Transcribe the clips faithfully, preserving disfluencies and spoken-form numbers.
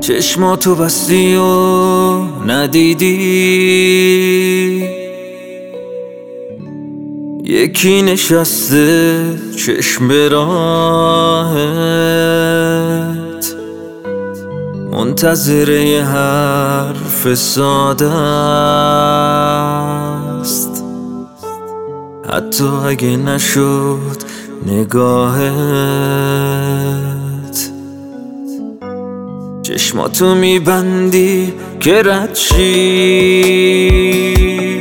چشماتو بستی و ندیدی، یکی نشسته چشم به راهت، منتظر یه حرف ساده است، حتی اگه نشد نگاهت. چشماتو میبندی که رد شی،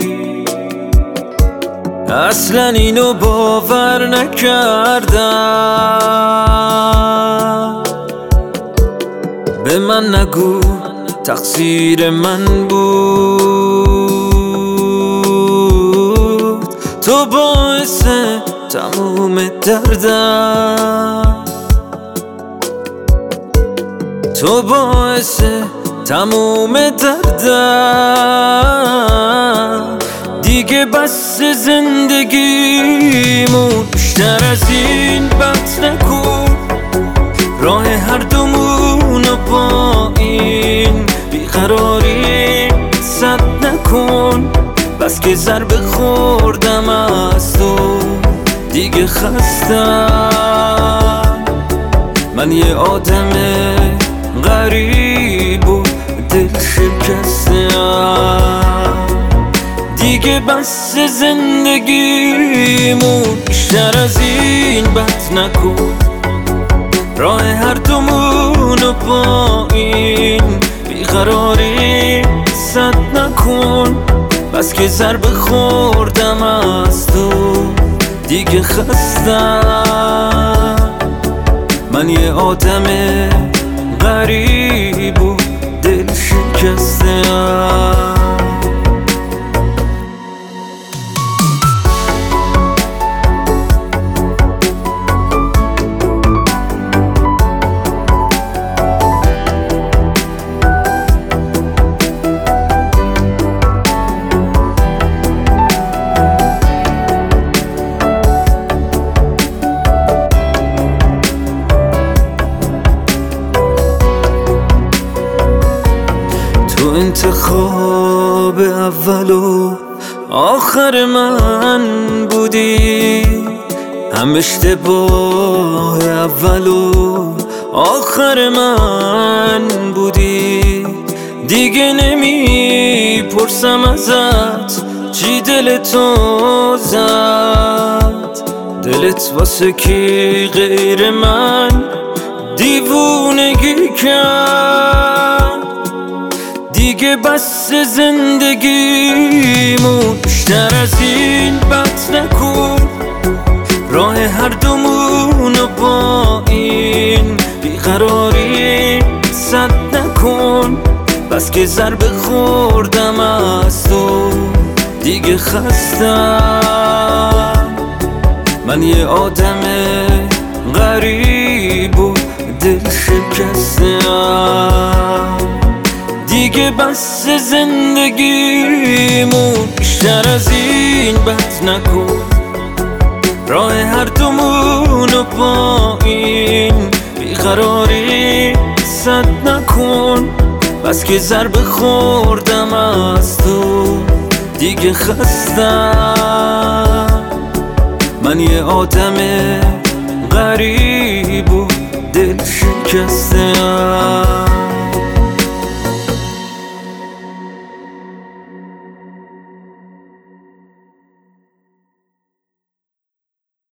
اصلا اینو باور نکردم. به من نگو تقصیر من بود، تو باعث تموم دردم، تو باعث تموم دردم. دیگه بس زندگیمون بیشتر از این بد نکن، راه هر دومونو با این بیقراری سد نکن. بس که ضربه خوردم از تو دیگه خستم، من یه آدم غریب و دل شکستم. دیگه بس زندگیمون بیشتر از این بد نکن، راه هر دومونو با این بیقراری سد نکن. بس که ضربه خوردم از تو دیگه خستم، من یه آدم غریب و دل شکستم. تو انتخاب اول و آخر من بودی، هم اشتباه اول و آخر من بودی. دیگه نمیپرسم ازت چی دلتو زد، دلت واسه کی غیر من دیوونگی کرد. دیگه بس زندگیمون بیشتر از این بد نکن، راه هر دومونو با این بیقراری سد نکن. بس که ضربه خوردم از تو دیگه خستم، من یه آدم غریب و دل شکستم. دیگه بس زندگیمون بیشتر از این بد نکن، راه هر دومونو با این بیقراری سد نکن. بس که ضربه خوردم از تو دیگه خستم، من یه آدم غریب و دل شکستم.